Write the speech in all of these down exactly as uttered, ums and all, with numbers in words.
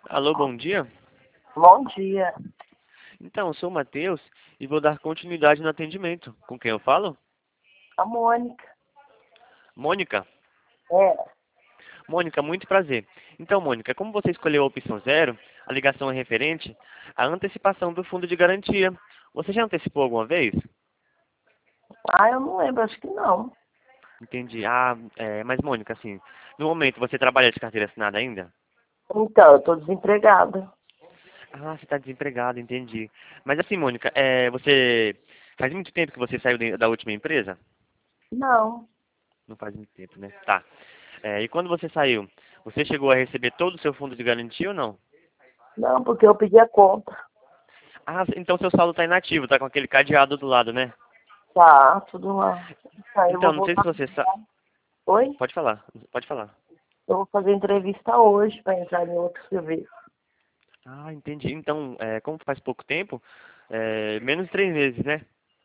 Alô, bom dia. Bom dia. Então, eu sou o Matheus e vou dar continuidade no atendimento. Com quem eu falo? A Mônica. Mônica. É. Mônica, muito prazer. Então, Mônica, como você escolheu a opção zero, a ligação é referente à antecipação do fundo de garantia. Você já antecipou alguma vez? Ah, eu não lembro, acho que não. Entendi. Ah, é, mas Mônica, assim, no momento você trabalha de carteira assinada ainda? Então, eu tô desempregada. Ah, você está desempregado, entendi. Mas assim, Mônica, é, você faz muito tempo que você saiu de- da última empresa? Não. Não faz muito tempo, né? Tá. É, e quando você saiu, você chegou a receber todo o seu fundo de garantia ou não? Não, porque eu pedi a conta. Ah, então seu saldo está inativo, tá com aquele cadeado do lado, né? Tá, tudo lá. Tá, eu Então, vou não sei se voltar. você sabe. Oi? Pode falar, pode falar. Eu vou fazer entrevista hoje para entrar em outro serviço. Ah, entendi. Então, é, como faz pouco tempo, é, menos de três meses, né?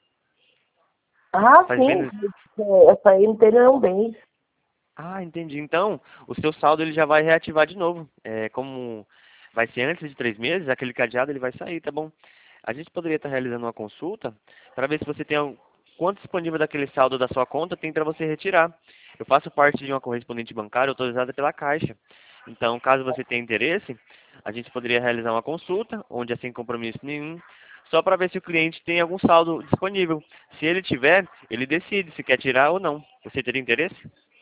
Ah, Faz sim. menos. É, essa aí não tem nenhum bem. Ah, entendi. Então, o seu saldo ele já vai reativar de novo. É, como vai ser antes de três meses, aquele cadeado ele vai sair, tá bom? A gente poderia estar realizando uma consulta para ver se você tem algum, quanto disponível daquele saldo da sua conta tem para você retirar. Eu faço parte de uma correspondente bancária autorizada pela Caixa. Então, caso você tenha interesse, a gente poderia realizar uma consulta, onde é sem compromisso nenhum, só para ver se o cliente tem algum saldo disponível. Se ele tiver, ele decide se quer tirar ou não. Você teria interesse?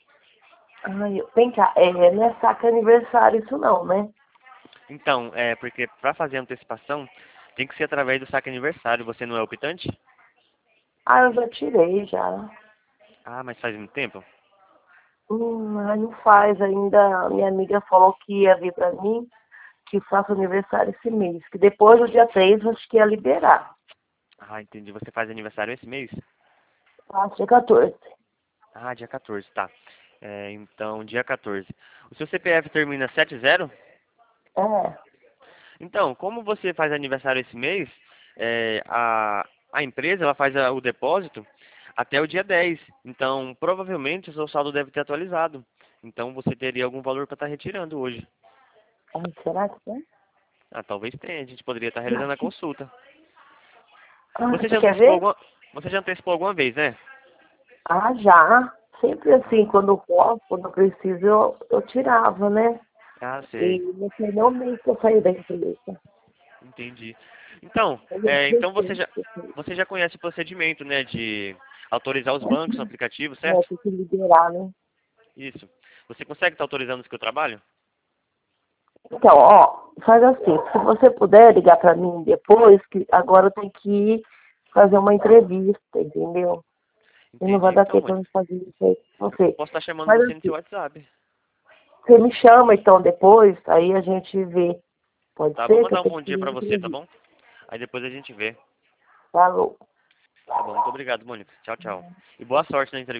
Ai, eu- vem cá, é, não é saca aniversário isso não, né? Então, é porque para fazer a antecipação tem que ser através do saque aniversário. Você não é optante? Ah, eu já tirei, já. Ah, mas faz muito tempo? Hum, ai, não faz ainda. Minha amiga falou que ia vir pra mim, que faço aniversário esse mês. Que depois do dia três acho que ia liberar. Ah, entendi. Você faz aniversário esse mês? Faço dia quatorze. Ah, dia quatorze, tá. É, então, dia quatorze. O seu C P F termina sete zero? É. Então, como você faz aniversário esse mês, é, a, a empresa ela faz a- o depósito até o dia dez. Então, provavelmente o seu saldo deve ter atualizado. Então, você teria algum valor para estar retirando hoje. Ai, será que tem? Ah, talvez tenha. A gente poderia estar realizando a consulta. Ah, Você você já quer antecipou ver? alguma, você já antecipou alguma vez, né? Ah, já. Sempre assim, Ah, quando eu posso, quando eu preciso, eu, eu tirava, né? ah, E sei. não sei nem o mês que eu saí da empresa. Entendi. Então, Mas é é, então você recente já, que eu saí. você já conhece o procedimento, né, de autorizar os bancos no aplicativo, É, certo? tem que liberar, né? Isso. Você consegue estar autorizando o seu trabalho? Então, ó, faz assim, se você puder ligar pra mim depois, que agora eu tenho que ir fazer uma entrevista, entendeu? E não vai Entendi. dar Então, tempo pra Mônica, eu fazer isso aí com eu você. posso estar chamando Mas você no assim, seu WhatsApp. você me chama então depois, aí a gente vê. Pode Tá? Vou ser que eu mandar um tenho bom que dia ir pra na você, tá entrevista. bom? Aí depois a gente vê. Falou. Tá bom. Muito obrigado, Mônica. Tchau, tchau. E boa sorte na entrevista.